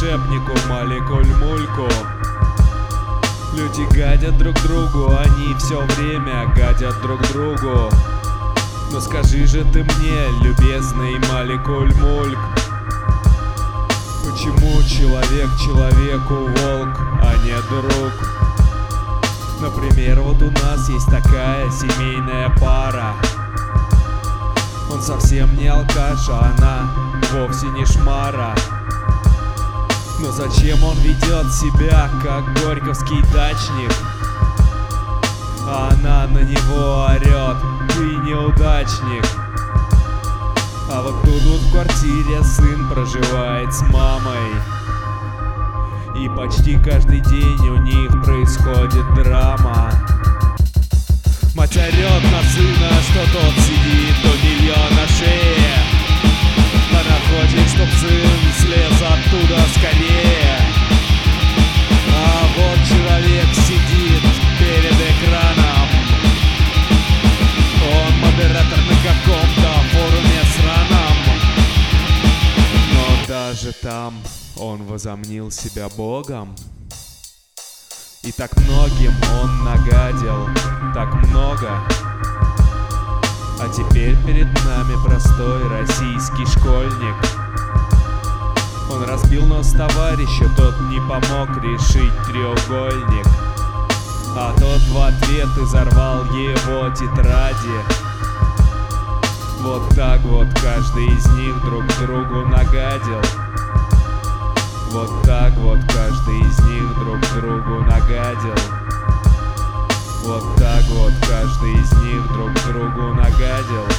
волшебнику Маликуль-Мульку. Люди гадят друг другу, они все время гадят друг другу. Но скажи же ты мне, любезный Маликуль-Мульк, почему человек человеку волк, а не друг? Например, вот у нас есть такая семейная пара. Он совсем не алкаш, а она вовсе не шмара. Но зачем он ведет себя, как горьковский дачник? А она на него орет: ты неудачник. А вот тут вот в квартире сын проживает с мамой, и почти каждый день у них происходит драма. Мать орет на сына, что тот сидит у нее на шее. Она хочет, чтоб сын слез оттуда скорее. А вот человек сидит перед экраном. Он модератор на каком-то форуме сраном. Но даже там он возомнил себя богом. И так многим он нагадил, так много. А теперь перед нами простой российский школьник. Он разбил нос товарищу, тот не помог решить треугольник. А тот в ответ изорвал его тетради. Вот так вот каждый из них друг другу нагадил. Вот так вот каждый из них друг другу нагадил. Вот так вот каждый из них друг другу нагадил.